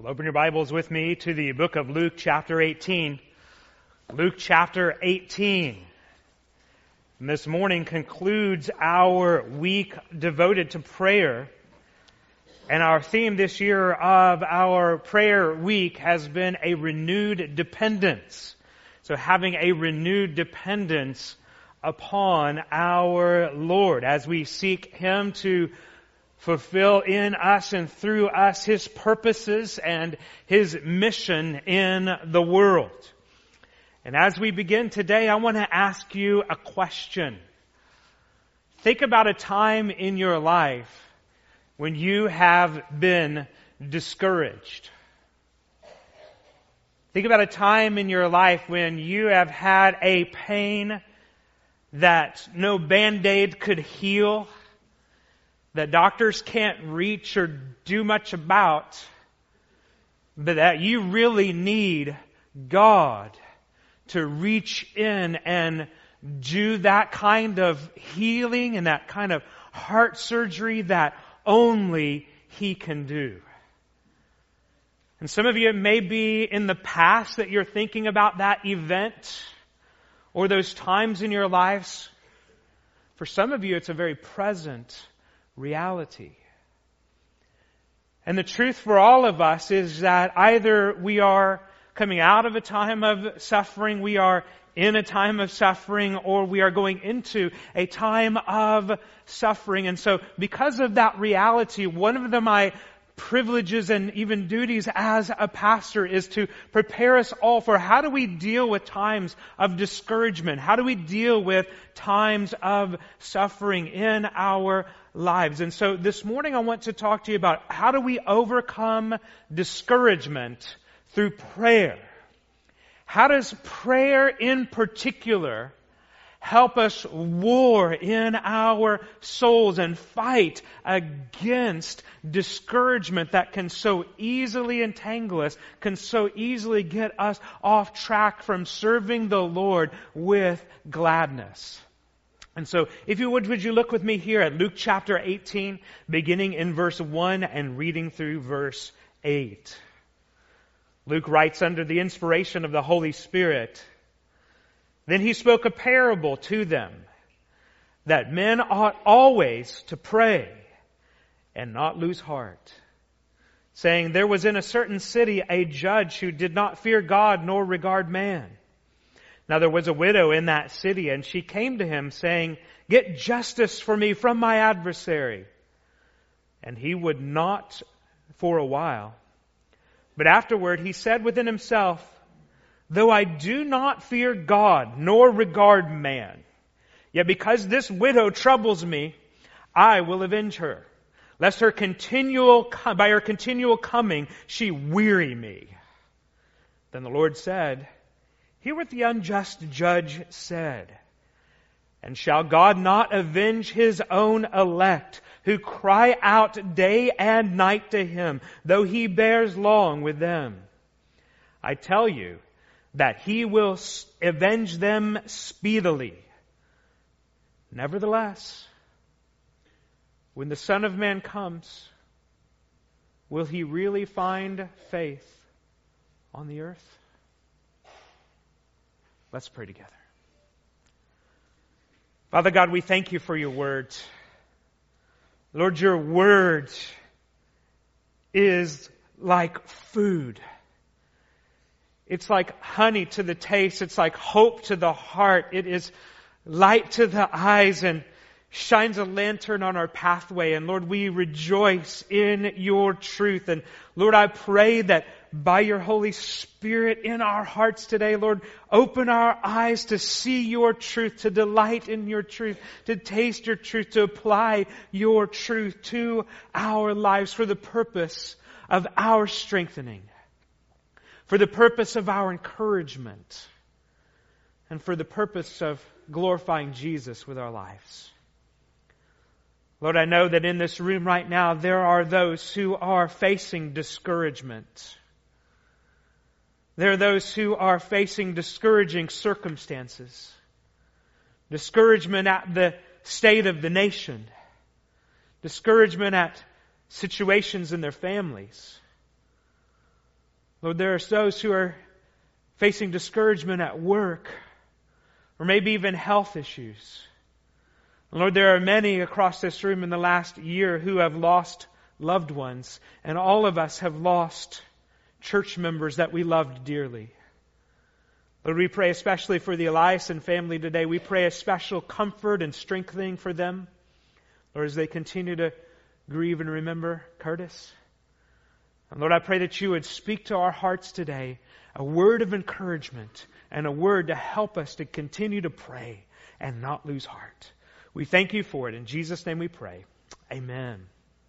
Open your Bibles with me to the book of Luke chapter 18. Luke chapter 18. And this morning concludes our week devoted to prayer. And our theme this year of our prayer week has been a renewed dependence. So having a renewed dependence upon our Lord as we seek Him to fulfill in us and through us His purposes and His mission in the world. And as we begin today, I want to ask you a question. Think about a time in your life when you have been discouraged. Think about a time in your life when you have had a pain that no Band-Aid could heal, that doctors can't reach or do much about, but that you really need God to reach in and do that kind of healing and that kind of heart surgery that only He can do. And some of you, it may be in the past that you're thinking about that event or those times in your lives. For some of you, it's a very present reality. And the truth for all of us is that either we are coming out of a time of suffering, we are in a time of suffering, or we are going into a time of suffering. And so because of that reality, one of my privileges and even duties as a pastor is to prepare us all for how do we deal with times of discouragement? How do we deal with times of suffering in our lives? And so this morning I want to talk to you about how do we overcome discouragement through prayer. How does prayer in particular help us war in our souls and fight against discouragement that can so easily entangle us, can so easily get us off track from serving the Lord with gladness? And so, if you would you look with me here at Luke chapter 18, beginning in verse 1 and reading through verse 8. Luke writes under the inspiration of the Holy Spirit, "Then he spoke a parable to them, that men ought always to pray and not lose heart, saying, there was in a certain city a judge who did not fear God nor regard man. Now there was a widow in that city, and she came to him, saying, get justice for me from my adversary. And he would not for a while. But afterward he said within himself, though I do not fear God nor regard man, yet because this widow troubles me, I will avenge her, lest by her continual coming she weary me. Then the Lord said, hear what the unjust judge said. And shall God not avenge His own elect, who cry out day and night to Him, though He bears long with them? I tell you that He will avenge them speedily. Nevertheless, when the Son of Man comes, will He really find faith on the earth?" Let's pray together. Father God, we thank You for Your Word. Lord, Your Word is like food. It's like honey to the taste. It's like hope to the heart. It is light to the eyes and shines a lantern on our pathway. And Lord, we rejoice in Your truth. And Lord, I pray that by Your Holy Spirit in our hearts today, Lord, open our eyes to see Your truth, to delight in Your truth, to taste Your truth, to apply Your truth to our lives for the purpose of our strengthening, for the purpose of our encouragement, and for the purpose of glorifying Jesus with our lives. Lord, I know that in this room right now there are those who are facing discouragement. There are those who are facing discouraging circumstances. Discouragement at the state of the nation. Discouragement at situations in their families. Lord, there are those who are facing discouragement at work, or maybe even health issues. Lord, there are many across this room in the last year who have lost loved ones, and all of us have lost church members that we loved dearly. Lord, we pray especially for the Eliason family today. We pray a special comfort and strengthening for them, Lord, as they continue to grieve and remember Curtis. And Lord, I pray that you would speak to our hearts today a word of encouragement and a word to help us to continue to pray and not lose heart. We thank you for it. In Jesus' name we pray. Amen.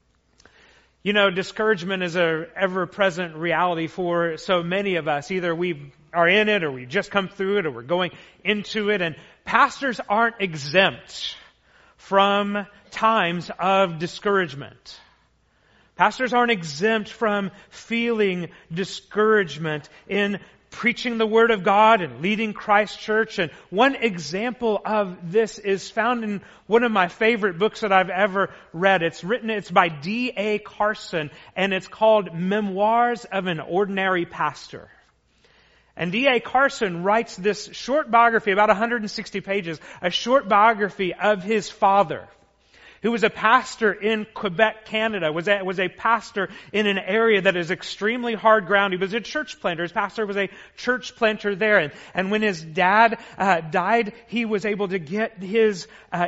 You know, discouragement is an ever-present reality for so many of us. Either we are in it, or we just come through it, or we're going into it. And pastors aren't exempt from times of discouragement. Pastors aren't exempt from feeling discouragement in preaching the Word of God and leading Christ Church. And one example of this is found in one of my favorite books that I've ever read. It's by D.A. Carson, and it's called Memoirs of an Ordinary Pastor. And D.A. Carson writes this short biography, about 160 pages, a short biography of his father, who was a pastor in Quebec, Canada, was a pastor in an area that is extremely hard ground. He was a church planter. His pastor was a church planter there. And when his dad died, he was able to get his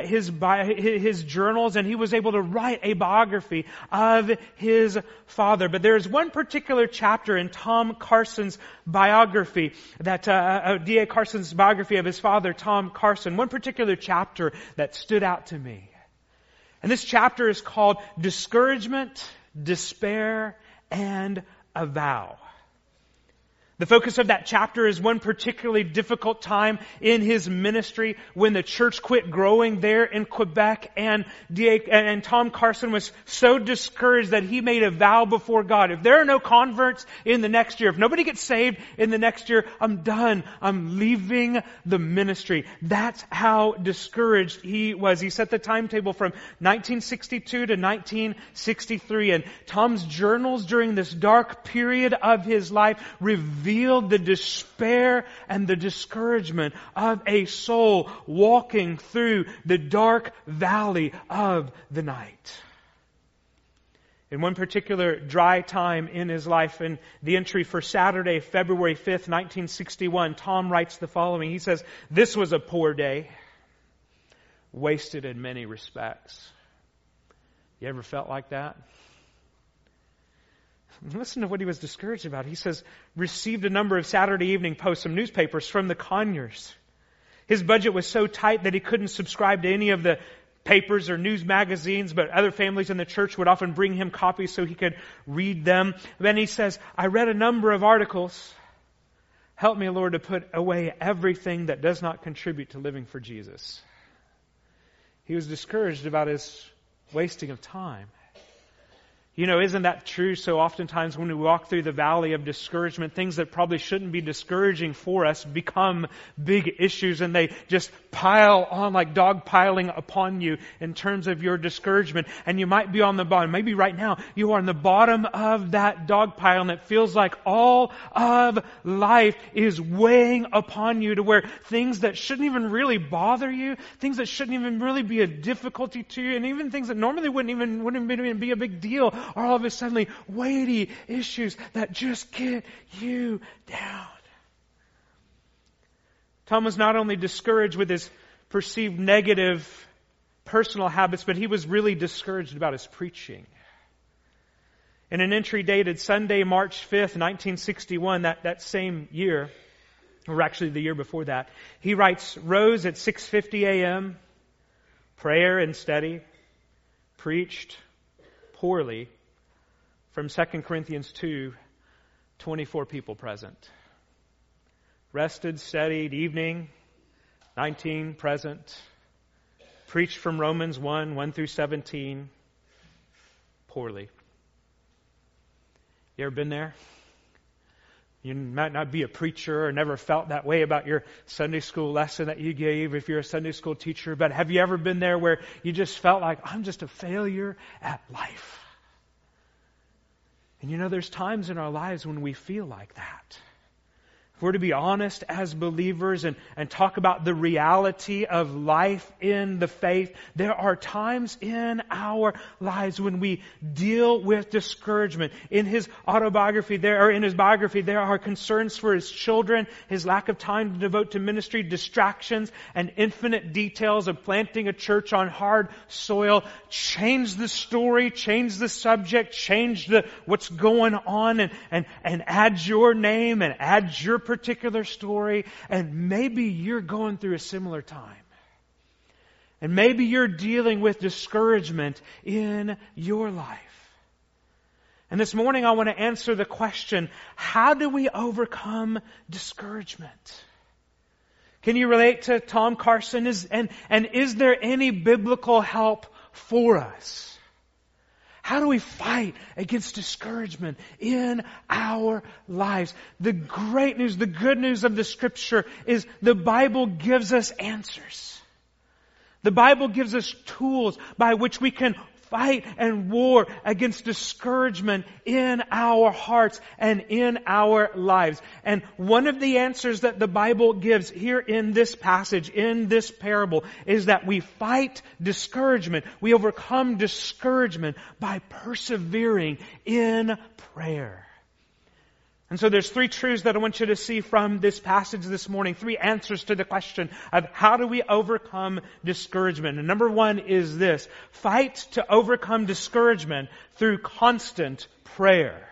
journals, and he was able to write a biography of his father. But there is one particular chapter in Tom Carson's biography, that D.A. Carson's biography of his father, Tom Carson, one particular chapter that stood out to me. And this chapter is called Discouragement, Despair, and a Vow. The focus of that chapter is one particularly difficult time in his ministry when the church quit growing there in Quebec, and Tom Carson was so discouraged that he made a vow before God. If there are no converts in the next year, if nobody gets saved in the next year, I'm done. I'm leaving the ministry. That's how discouraged he was. He set the timetable from 1962 to 1963, and Tom's journals during this dark period of his life revealed the despair and the discouragement of a soul walking through the dark valley of the night. In one particular dry time in his life, in the entry for Saturday, February 5th, 1961, Tom writes the following. He says, "This was a poor day, wasted in many respects." You ever felt like that? Listen to what he was discouraged about. He says, received a number of Saturday evening posts, some newspapers from the Conyers. His budget was so tight that he couldn't subscribe to any of the papers or news magazines, but other families in the church would often bring him copies so he could read them. Then he says, I read a number of articles. Help me, Lord, to put away everything that does not contribute to living for Jesus. He was discouraged about his wasting of time. You know, isn't that true? So oftentimes when we walk through the valley of discouragement, things that probably shouldn't be discouraging for us become big issues, and they just pile on like dog piling upon you in terms of your discouragement. And you might be on the bottom. Maybe right now you are on the bottom of that dog pile, and it feels like all of life is weighing upon you to where things that shouldn't even really bother you, things that shouldn't even really be a difficulty to you, and even things that normally wouldn't even be a big deal, are all of a sudden weighty issues that just get you down. Tom was not only discouraged with his perceived negative personal habits, but he was really discouraged about his preaching. In an entry dated Sunday, March 5th, 1961, that same year, or actually the year before that, he writes, rose at 6:50 a.m., prayer and study, preached poorly, from 2 Corinthians 2, 24 people present. Rested, studied, evening, 19 present. Preached from Romans 1 through 17, poorly. You ever been there? You might not be a preacher or never felt that way about your Sunday school lesson that you gave if you're a Sunday school teacher, but have you ever been there where you just felt like, I'm just a failure at life? And there's times in our lives when we feel like that. If we're to be honest as believers and talk about the reality of life in the faith, there are times in our lives when we deal with discouragement. In his biography, there are concerns for his children, his lack of time to devote to ministry, distractions, and infinite details of planting a church on hard soil. Change the story, change the subject, change what's going on, and add your name and add your particular story, and maybe you're going through a similar time. And maybe you're dealing with discouragement in your life. And this morning I want to answer the question, how do we overcome discouragement? Can you relate to Tom Carson? And is there any biblical help for us? How do we fight against discouragement in our lives? The great news, the good news of the Scripture is the Bible gives us answers. The Bible gives us tools by which we can fight and war against discouragement in our hearts and in our lives. And one of the answers that the Bible gives here in this passage, in this parable, is that we fight discouragement. We overcome discouragement by persevering in prayer. And so there's 3 truths that I want you to see from this passage this morning. 3 answers to the question of how do we overcome discouragement. And number 1 is this: fight to overcome discouragement through constant prayer.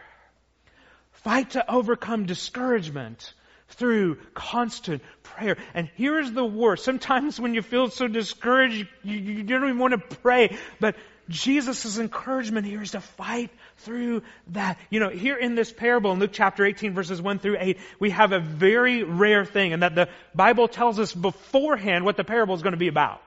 Fight to overcome discouragement through constant prayer. And here's the worst. Sometimes when you feel so discouraged, you don't even want to pray. But Jesus' encouragement here is to fight through that. Here in this parable in Luke chapter 18 verses 1 through 8, we have a very rare thing, and that the Bible tells us beforehand what the parable is going to be about.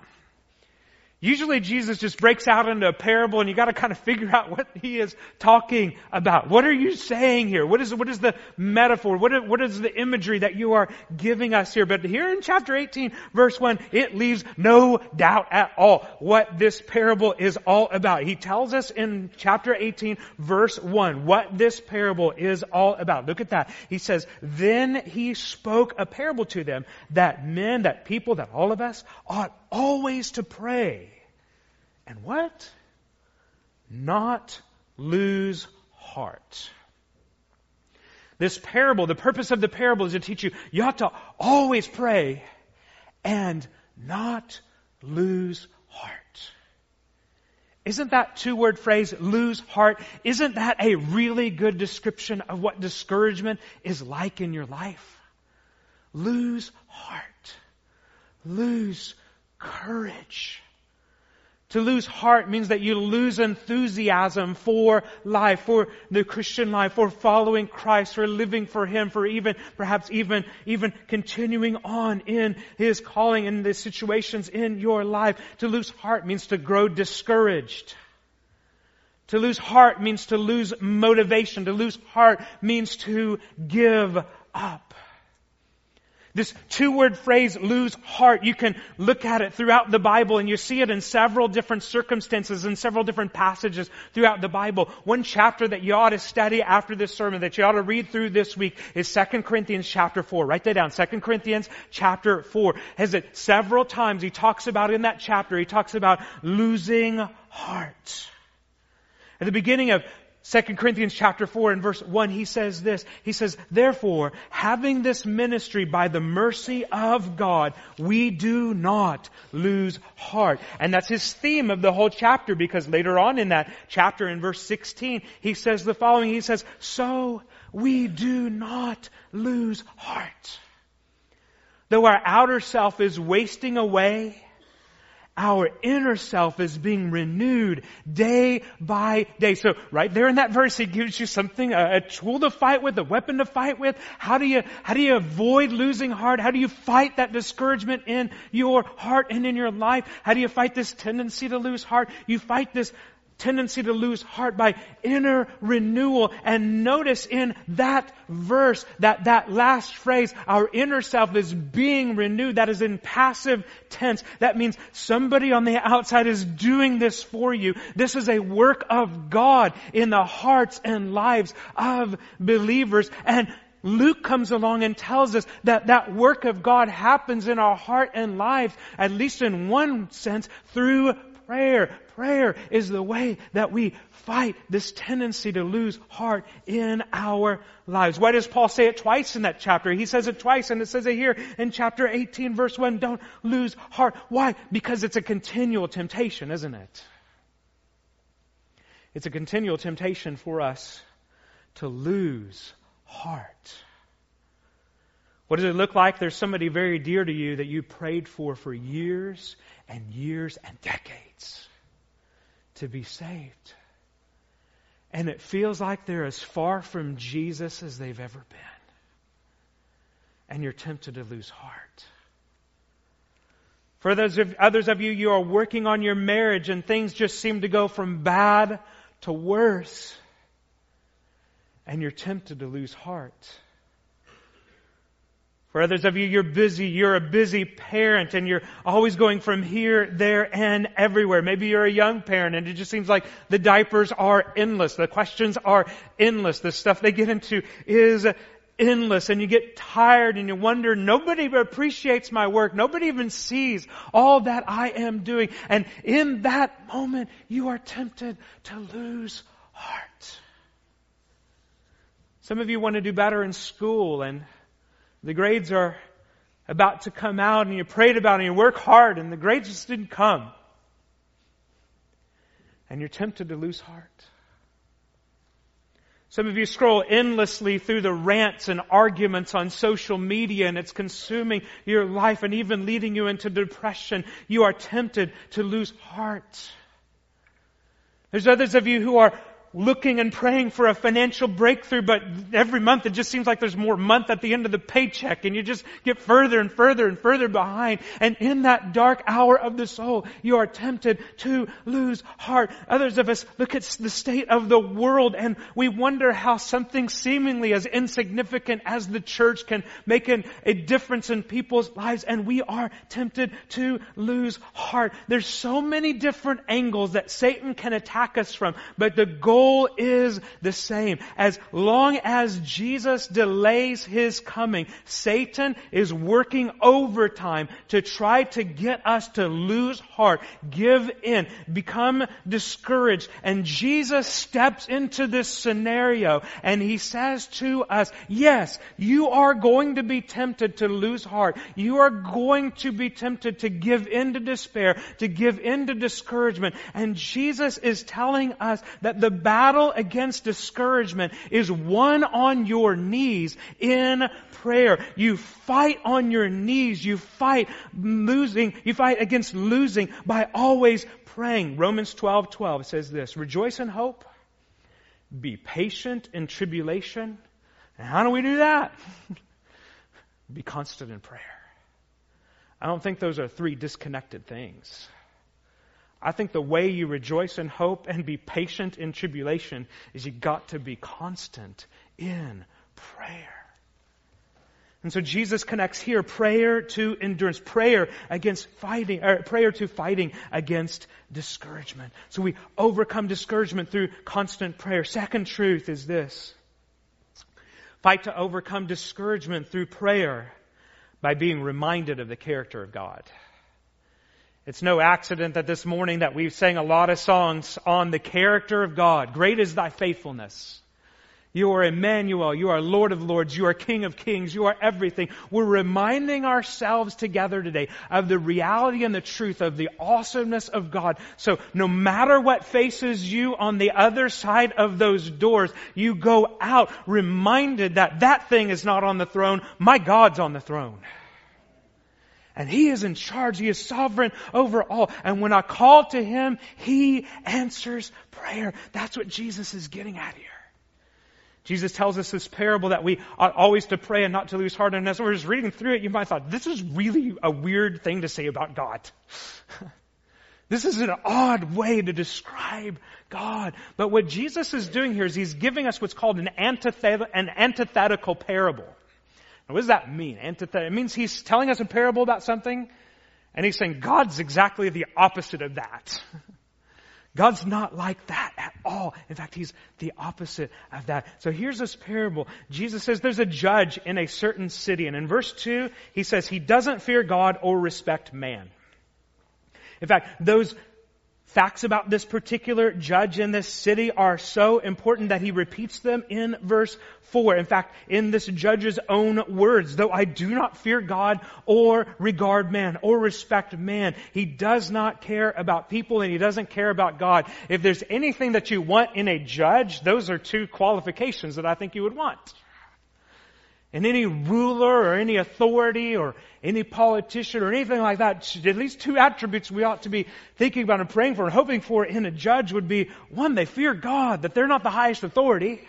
Usually Jesus just breaks out into a parable and you got to kind of figure out what he is talking about. What are you saying here? What is the metaphor? What is the imagery that you are giving us here? But here in chapter 18 verse 1, it leaves no doubt at all what this parable is all about. He tells us in chapter 18 verse 1 what this parable is all about. Look at that. He says, "Then he spoke a parable to them that men, that people, that all of us ought always to pray. And what? Not lose heart." This parable, the purpose of the parable is to teach you ought to always pray and not lose heart. Isn't that 2-word phrase, lose heart, isn't that a really good description of what discouragement is like in your life? Lose heart. Lose courage. To lose heart means that you lose enthusiasm for life, for the Christian life, for following Christ, for living for Him, for perhaps even continuing on in His calling in the situations in your life. To lose heart means to grow discouraged. To lose heart means to lose motivation. To lose heart means to give up. This 2-word phrase, lose heart, you can look at it throughout the Bible and you see it in several different circumstances and several different passages throughout the Bible. One chapter that you ought to study after this sermon, that you ought to read through this week, is 2 Corinthians chapter 4. Write that down. 2 Corinthians chapter 4 has it several times. He talks about in that chapter, he talks about losing heart. At the beginning of 2 Corinthians chapter 4 and verse 1, he says this. He says, "Therefore, having this ministry by the mercy of God, we do not lose heart." And that's his theme of the whole chapter, because later on in that chapter in verse 16, he says the following. He says, "So we do not lose heart. Though our outer self is wasting away, our inner self is being renewed day by day." So right there in that verse, he gives you something, a tool to fight with, a weapon to fight with. How do you avoid losing heart? How do you fight that discouragement in your heart and in your life? How do you fight this tendency to lose heart? You fight this tendency to lose heart by inner renewal. And notice in that verse, that last phrase, our inner self is being renewed. That is in passive tense. That means somebody on the outside is doing this for you. This is a work of God in the hearts and lives of believers. And Luke comes along and tells us that that work of God happens in our heart and lives, at least in one sense, through prayer. Prayer is the way that we fight this tendency to lose heart in our lives. Why does Paul say it twice in that chapter? He says it twice, and it says it here in chapter 18, verse 1, don't lose heart. Why? Because it's a continual temptation, isn't it? It's a continual temptation for us to lose heart. What does it look like? There's somebody very dear to you that you prayed for years and years and decades to be saved. And it feels like they're as far from Jesus as they've ever been. And you're tempted to lose heart. For others of you, you are working on your marriage and things just seem to go from bad to worse. And you're tempted to lose heart. For others of you, you're busy. You're a busy parent and you're always going from here, there, and everywhere. Maybe you're a young parent and it just seems like the diapers are endless. The questions are endless. The stuff they get into is endless. And you get tired and you wonder, nobody appreciates my work. Nobody even sees all that I am doing. And in that moment, you are tempted to lose heart. Some of you want to do better in school and the grades are about to come out and you prayed about it and you work hard and the grades just didn't come. And you're tempted to lose heart. Some of you scroll endlessly through the rants and arguments on social media and it's consuming your life and even leading you into depression. You are tempted to lose heart. There's others of you who are looking and praying for a financial breakthrough, but every month it just seems like there's more month at the end of the paycheck and you just get further and further and further behind. And in that dark hour of the soul, you are tempted to lose heart. Others of us look at the state of the world and we wonder how something seemingly as insignificant as the church can make a difference in people's lives, and we are tempted to lose heart. There's so many different angles that Satan can attack us from, but the goal is the same. As long as Jesus delays His coming, Satan is working overtime to try to get us to lose heart, give in, become discouraged. And Jesus steps into this scenario and He says to us, yes, you are going to be tempted to lose heart. You are going to be tempted to give in to despair, to give in to discouragement. And Jesus is telling us that the battle against discouragement is won on your knees in prayer. You fight on your knees. You fight against losing by always praying. Romans 12:12 says this, rejoice in hope, be patient in tribulation. And how do we do that? Be constant in prayer. I don't think those are three disconnected things. I think the way you rejoice in hope and be patient in tribulation is you got to be constant in prayer. And so Jesus connects here prayer to endurance, prayer to fighting against discouragement. So we overcome discouragement through constant prayer. Second truth is this. Fight to overcome discouragement through prayer by being reminded of the character of God. It's no accident that this morning that we've sang a lot of songs on the character of God. Great is thy faithfulness. You are Emmanuel. You are Lord of Lords. You are King of Kings. You are everything. We're reminding ourselves together today of the reality and the truth of the awesomeness of God. So no matter what faces you on the other side of those doors, you go out reminded that that thing is not on the throne. My God's on the throne. And He is in charge. He is sovereign over all. And when I call to Him, He answers prayer. That's what Jesus is getting at here. Jesus tells us this parable that we ought always to pray and not to lose heart. And as we're just reading through it, you might have thought, this is really a weird thing to say about God. This is an odd way to describe God. But what Jesus is doing here is He's giving us what's called an antithetical parable. Now, what does that mean? It means He's telling us a parable about something, and He's saying God's exactly the opposite of that. God's not like that at all. In fact, He's the opposite of that. So here's this parable. Jesus says there's a judge in a certain city. And in verse 2, He says He doesn't fear God or respect man. In fact, those facts about this particular judge in this city are so important that He repeats them in verse 4. In fact, in this judge's own words, though I do not fear God or regard man or respect man, he does not care about people and he doesn't care about God. If there's anything that you want in a judge, those are two qualifications that I think you would want. And any ruler or any authority or any politician or anything like that, at least two attributes we ought to be thinking about and praying for and hoping for in a judge would be, one, they fear God, that they're not the highest authority.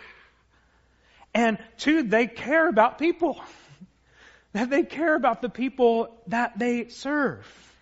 And two, they care about people. That they care about the people that they serve.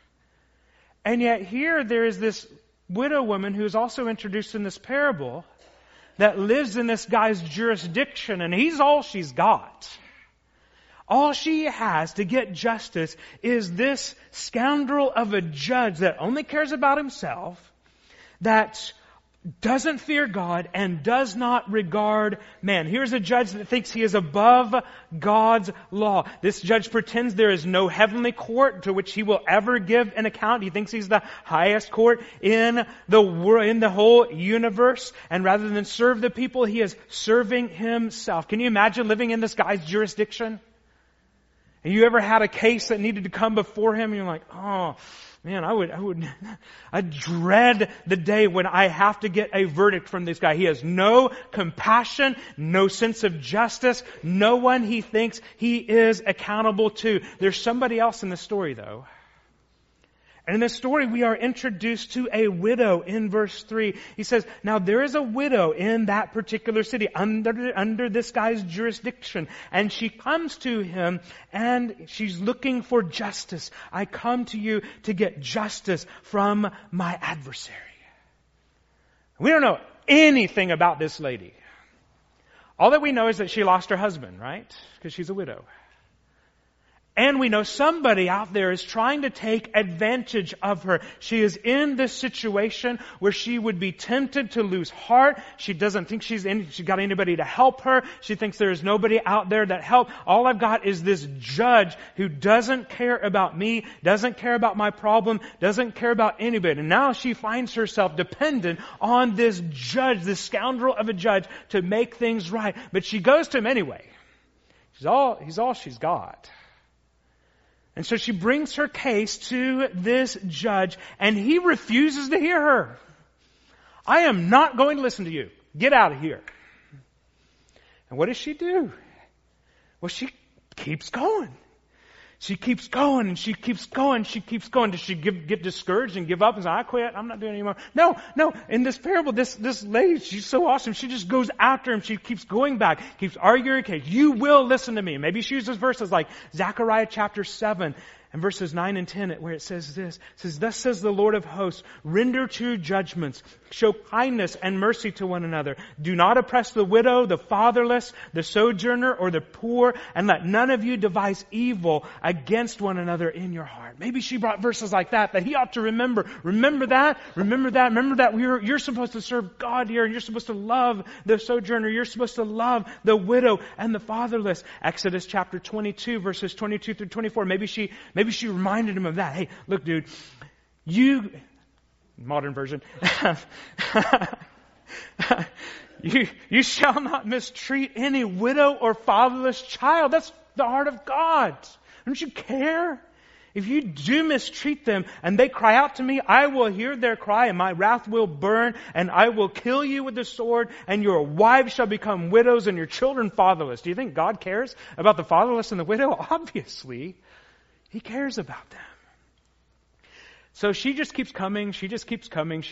And yet here there is this widow woman who is also introduced in this parable that lives in this guy's jurisdiction, and he's all she's got. All she has to get justice is this scoundrel of a judge that only cares about himself, that doesn't fear God and does not regard man. Here's a judge that thinks he is above God's law. This judge pretends there is no heavenly court to which he will ever give an account. He thinks he's the highest court in the world, in the whole universe. And rather than serve the people, he is serving himself. Can you imagine living in this guy's jurisdiction? And you ever had a case that needed to come before him and you're like, oh, man, I dread the day when I have to get a verdict from this guy. He has no compassion, no sense of justice, no one he thinks he is accountable to. There's somebody else in the story though. And in this story, we are introduced to a widow in verse 3. He says, now there is a widow in that particular city under this guy's jurisdiction. And she comes to him and she's looking for justice. I come to you to get justice from my adversary. We don't know anything about this lady. All that we know is that she lost her husband, right? Because she's a widow. And we know somebody out there is trying to take advantage of her. She is in this situation where she would be tempted to lose heart. She doesn't think she got anybody to help her. She thinks there is nobody out there that help. All I've got is this judge who doesn't care about me, doesn't care about my problem, doesn't care about anybody. And now she finds herself dependent on this judge, this scoundrel of a judge, to make things right. But she goes to him anyway. He's all she's got. And so she brings her case to this judge, and he refuses to hear her. I am not going to listen to you. Get out of here. And what does she do? Well, she keeps going. She keeps going and she keeps going. She keeps going. Does she get discouraged and give up and say, I quit. I'm not doing it anymore. No. In this parable, this lady, she's so awesome. She just goes after him. She keeps going back, keeps arguing her case. You will listen to me. Maybe she uses verses like Zechariah chapter 7 and verses 9 and 10 where it says this. It says, thus says the Lord of hosts, render true judgments, show kindness and mercy to one another. Do not oppress the widow, the fatherless, the sojourner, or the poor, and let none of you devise evil against one another in your heart. Maybe she brought verses like that he ought to remember. Remember that. You're supposed to serve God here, and you're supposed to love the sojourner. You're supposed to love the widow and the fatherless. Exodus chapter 22, verses 22 through 24. Maybe she reminded him of that. Hey, look, dude, modern version, you shall not mistreat any widow or fatherless child. That's the heart of God. Don't you care? If you do mistreat them and they cry out to me, I will hear their cry and my wrath will burn and I will kill you with the sword and your wives shall become widows and your children fatherless. Do you think God cares about the fatherless and the widow? Obviously, He cares about them. So she just keeps coming, she just keeps coming,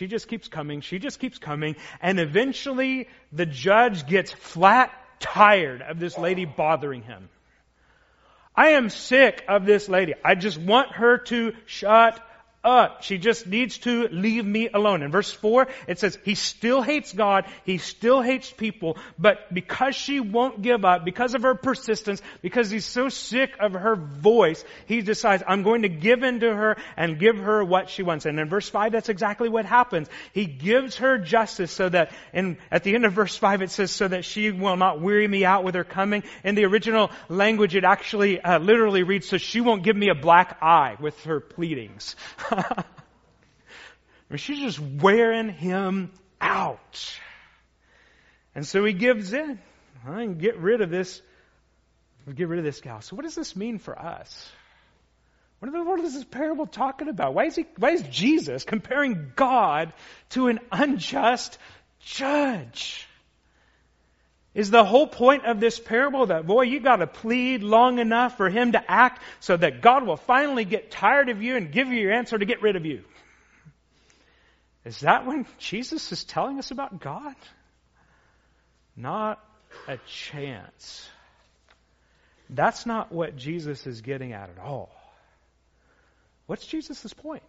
and eventually the judge gets flat tired of this lady bothering him. I am sick of this lady. I just want her to shut She just needs to leave me alone. In verse 4, it says, he still hates God, he still hates people, but because she won't give up, because of her persistence, because he's so sick of her voice, he decides, I'm going to give in to her and give her what she wants. And in verse 5, that's exactly what happens. He gives her justice so that, at the end of verse 5, it says, so that she will not weary me out with her coming. In the original language, it actually literally reads, so she won't give me a black eye with her pleadings. I mean, she's just wearing him out. And so he gives in. I can get rid of this gal. So what does this mean for us? What is this parable talking about? Why is Jesus comparing God to an unjust judge? Is the whole point of this parable that, boy, you got to plead long enough for him to act so that God will finally get tired of you and give you your answer to get rid of you? Is that what Jesus is telling us about God? Not a chance. That's not what Jesus is getting at all. What's Jesus' point?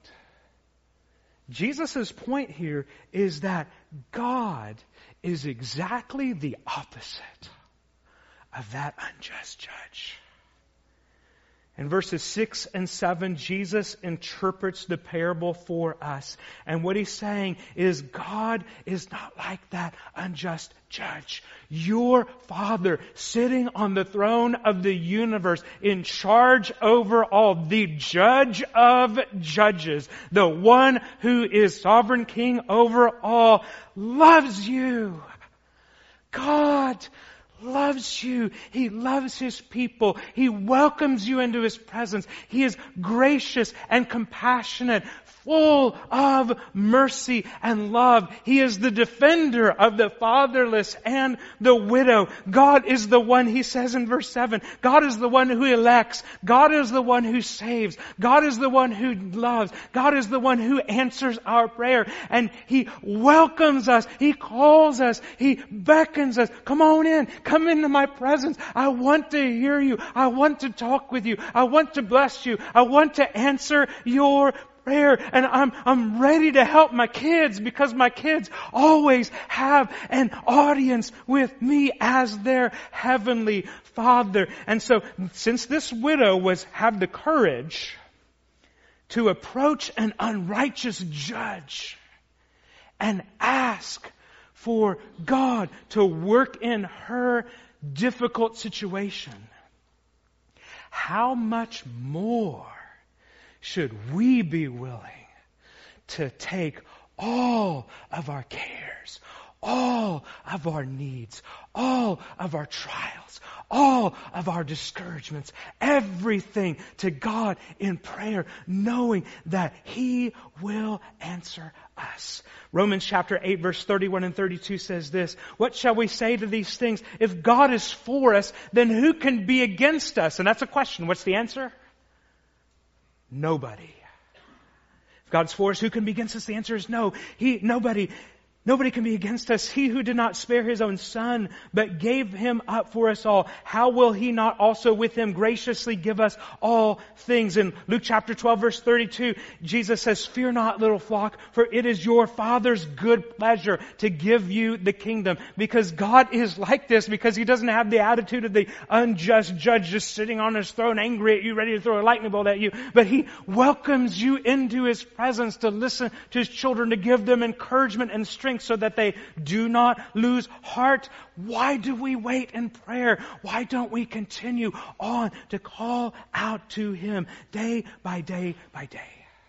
Jesus' point here is that God is exactly the opposite of that unjust judge. In verses 6 and 7, Jesus interprets the parable for us. And what he's saying is God is not like that unjust judge. Your Father, sitting on the throne of the universe, in charge over all, the judge of judges, the one who is sovereign king over all, loves you. God loves you. He loves His people. He welcomes you into His presence. He is gracious and compassionate, full of mercy and love. He is the defender of the fatherless and the widow. God is the one, he says in verse 7, God is the one who elects. God is the one who saves. God is the one who loves. God is the one who answers our prayer. And He welcomes us. He calls us. He beckons us. Come on in. Come into my presence. I want to hear you. I want to talk with you. I want to bless you. I want to answer your prayer. And I'm ready to help my kids because my kids always have an audience with me as their heavenly Father. And so since this widow had the courage to approach an unrighteous judge and ask for God to work in her difficult situation, how much more should we be willing to take all of our cares, all of our needs, all of our trials, all of our discouragements, everything to God in prayer, knowing that He will answer us. Romans chapter 8 verse 31 and 32 says this, what shall we say to these things? If God is for us, then who can be against us? And that's a question. What's the answer? Nobody. If God's for us, who can be against us? The answer is no. Nobody can be against us. He who did not spare His own Son, but gave Him up for us all, how will He not also with Him graciously give us all things? In Luke chapter 12 verse 32, Jesus says, fear not, little flock, for it is your Father's good pleasure to give you the kingdom. Because God is like this, because He doesn't have the attitude of the unjust judge just sitting on His throne, angry at you, ready to throw a lightning bolt at you. But He welcomes you into His presence to listen to His children, to give them encouragement and strength, so that they do not lose heart. Why do we wait in prayer? Why don't we continue on to call out to Him day by day by day?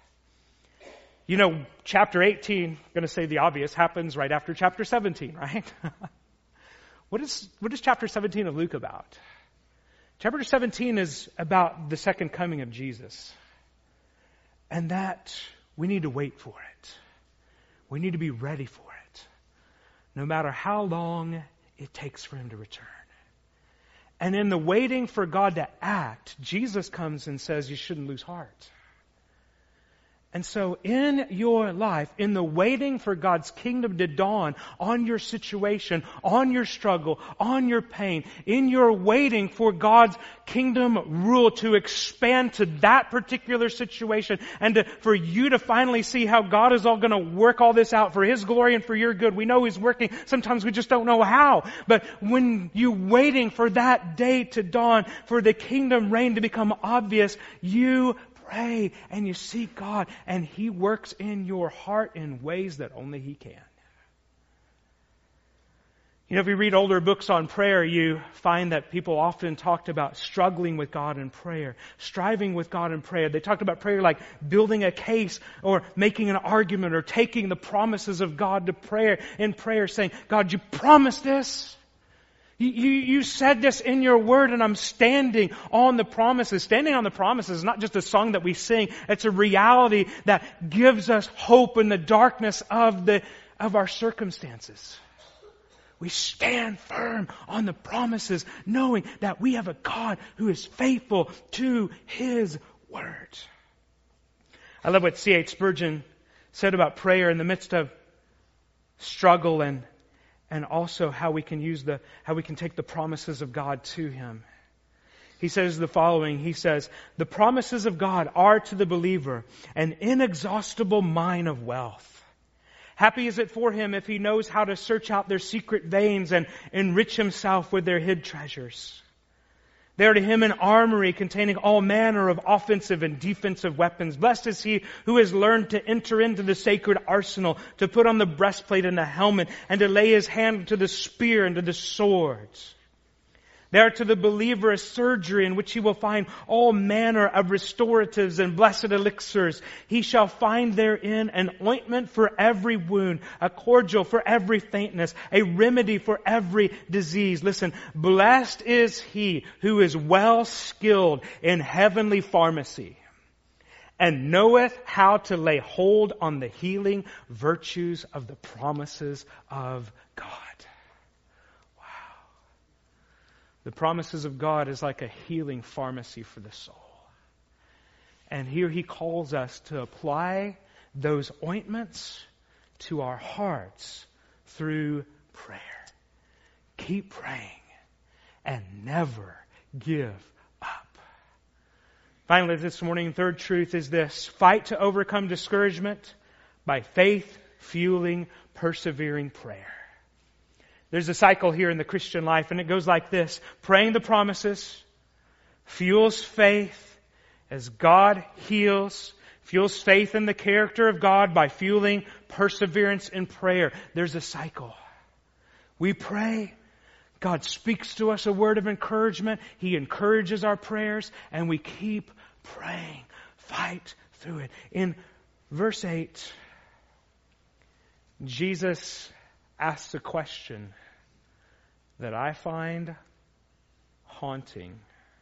You know, chapter 18, I'm going to say the obvious, happens right after chapter 17, right? What is chapter 17 of Luke about? Chapter 17 is about the second coming of Jesus. And that we need to wait for it. We need to be ready for it, no matter how long it takes for Him to return. And in the waiting for God to act, Jesus comes and says you shouldn't lose heart. And so in your life, in the waiting for God's kingdom to dawn on your situation, on your struggle, on your pain, in your waiting for God's kingdom rule to expand to that particular situation and for you to finally see how God is all going to work all this out for His glory and for your good. We know He's working. Sometimes we just don't know how. But when you're waiting for that day to dawn, for the kingdom reign to become obvious, you pray and you seek God, and He works in your heart in ways that only He can. You know, if you read older books on prayer, you find that people often talked about struggling with God in prayer, striving with God in prayer. They talked about prayer like building a case or making an argument or taking the promises of God to prayer in prayer, saying, God, you promised this. You said this in your word, and I'm standing on the promises. Standing on the promises is not just a song that we sing. It's a reality that gives us hope in the darkness of our circumstances. We stand firm on the promises, knowing that we have a God who is faithful to His word. I love what C.H. Spurgeon said about prayer in the midst of struggle and also how we can take the promises of God to Him. He says the following. He says, the promises of God are to the believer an inexhaustible mine of wealth. Happy is it for him if he knows how to search out their secret veins and enrich himself with their hid treasures. They are to him an armory containing all manner of offensive and defensive weapons. Blessed is he who has learned to enter into the sacred arsenal, to put on the breastplate and the helmet, and to lay his hand to the spear and to the sword. They are to the believer a surgery in which he will find all manner of restoratives and blessed elixirs. He shall find therein an ointment for every wound, a cordial for every faintness, a remedy for every disease. Listen, blessed is he who is well skilled in heavenly pharmacy and knoweth how to lay hold on the healing virtues of the promises of God. The promises of God is like a healing pharmacy for the soul. And here He calls us to apply those ointments to our hearts through prayer. Keep praying and never give up. Finally, this morning, third truth is this: fight to overcome discouragement by faith, fueling, persevering prayer. There's a cycle here in the Christian life, and it goes like this. Praying the promises fuels faith as God heals, fuels faith in the character of God by fueling perseverance in prayer. There's a cycle. We pray. God speaks to us a word of encouragement. He encourages our prayers, and we keep praying. Fight through it. In verse 8, Jesus asks a question that I find haunting.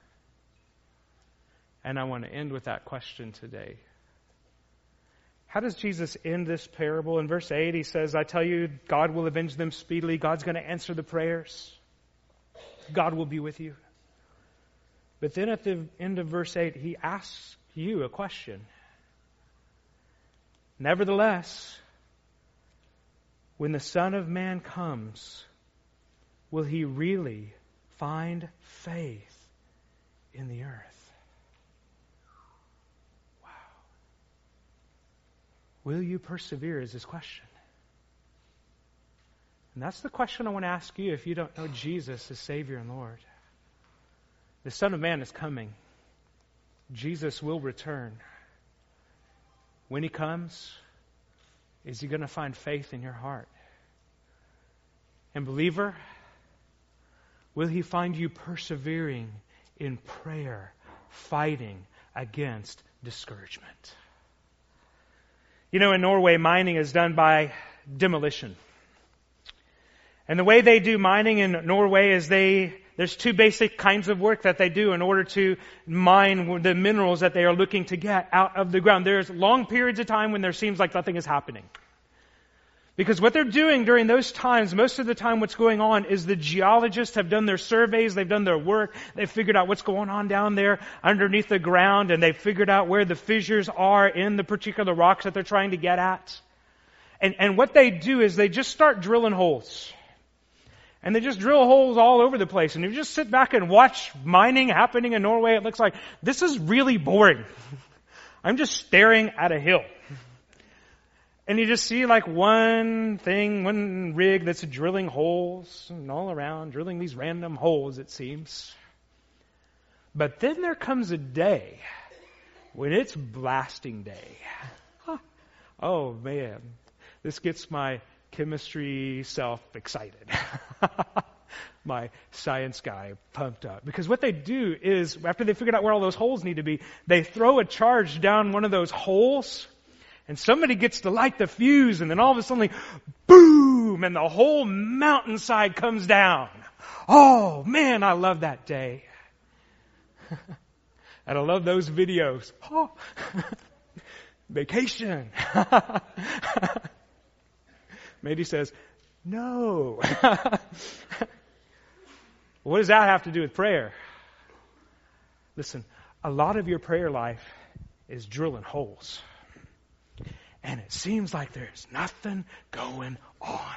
And I want to end with that question today. How does Jesus end this parable? In verse 8, He says, I tell you, God will avenge them speedily. God's going to answer the prayers. God will be with you. But then at the end of verse 8, He asks you a question. Nevertheless, when the Son of Man comes, will He really find faith in the earth? Wow. Will you persevere is His question. And that's the question I want to ask you if you don't know Jesus as Savior and Lord. The Son of Man is coming. Jesus will return. When He comes, is He going to find faith in your heart? And believer, will He find you persevering in prayer, fighting against discouragement? You know, in Norway, mining is done by demolition. And the way they do mining in Norway is there's two basic kinds of work that they do in order to mine the minerals that they are looking to get out of the ground. There's long periods of time when there seems like nothing is happening, Because what they're doing during those times, most of the time what's going on is the geologists have done their surveys, they've done their work, they've figured out what's going on down there underneath the ground, and they've figured out where the fissures are in the particular rocks that they're trying to get at. And what they do is they just start drilling holes. And they just drill holes all over the place. And you just sit back and watch mining happening in Norway, it looks like this is really boring. I'm just staring at a hill. And you just see like one rig that's drilling holes and all around, drilling these random holes, it seems. But then there comes a day when it's blasting day. Oh man, this gets my chemistry self excited. My science guy pumped up. Because what they do is, after they figured out where all those holes need to be, they throw a charge down one of those holes, and somebody gets to light the fuse, and then all of a sudden, boom, and the whole mountainside comes down. Oh, man, I love that day. And I love those videos. Oh, vacation. Mady says, no. What does that have to do with prayer? Listen, a lot of your prayer life is drilling holes. And it seems like there's nothing going on.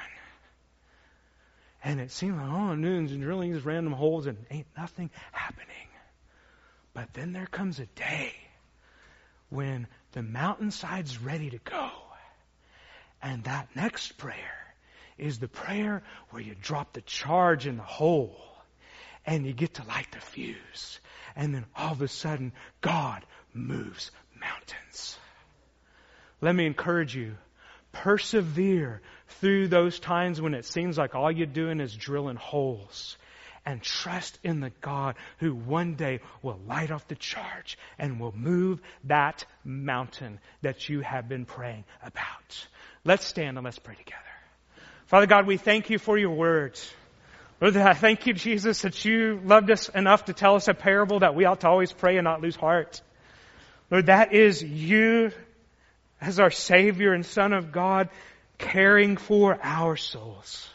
And it seems like, oh, noon's drilling these random holes and ain't nothing happening. But then there comes a day when the mountainside's ready to go. And that next prayer is the prayer where you drop the charge in the hole and you get to light the fuse. And then all of a sudden, God moves mountains. Let me encourage you, persevere through those times when it seems like all you're doing is drilling holes. And trust in the God who one day will light off the charge and will move that mountain that you have been praying about. Let's stand and let's pray together. Father God, we thank you for your words. Lord, I thank you, Jesus, that you loved us enough to tell us a parable that we ought to always pray and not lose heart. Lord, that is you as our Savior and Son of God caring for our souls.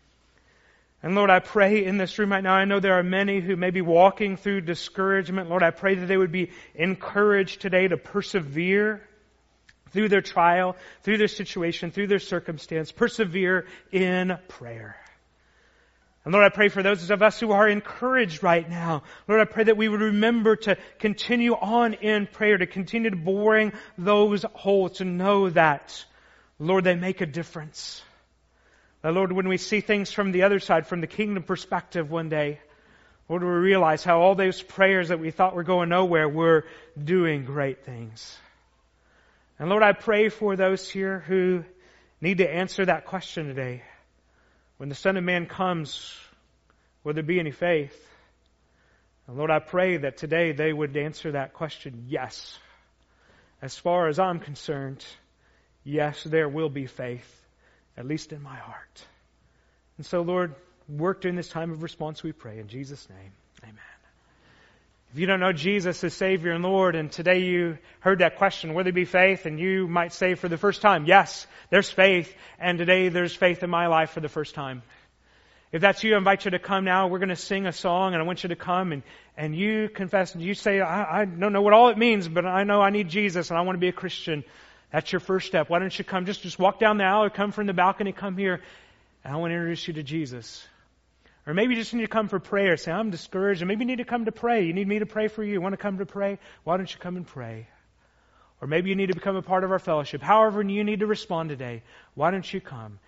And Lord, I pray in this room right now, I know there are many who may be walking through discouragement. Lord, I pray that they would be encouraged today to persevere through their trial, through their situation, through their circumstance. Persevere in prayer. And Lord, I pray for those of us who are encouraged right now. Lord, I pray that we would remember to continue on in prayer, to continue to boring those holes, to know that, Lord, they make a difference. That, Lord, when we see things from the other side, from the kingdom perspective one day, Lord, we realize how all those prayers that we thought were going nowhere were doing great things. And Lord, I pray for those here who need to answer that question today. When the Son of Man comes, will there be any faith? And Lord, I pray that today they would answer that question, yes. As far as I'm concerned, yes, there will be faith, at least in my heart. And so, Lord, work during this time of response, we pray. In Jesus' name, amen. If you don't know Jesus as Savior and Lord, and today you heard that question, will there be faith? And you might say for the first time, yes, there's faith. And today there's faith in my life for the first time. If that's you, I invite you to come now. We're going to sing a song, and I want you to come and you confess. And you say, I don't know what all it means, but I know I need Jesus and I want to be a Christian. That's your first step. Why don't you come? Just walk down the aisle or come from the balcony, come here. And I want to introduce you to Jesus. Or maybe you just need to come for prayer. Say, I'm discouraged. And maybe you need to come to pray. You need me to pray for you. You want to come to pray? Why don't you come and pray? Or maybe you need to become a part of our fellowship. However you need to respond today, why don't you come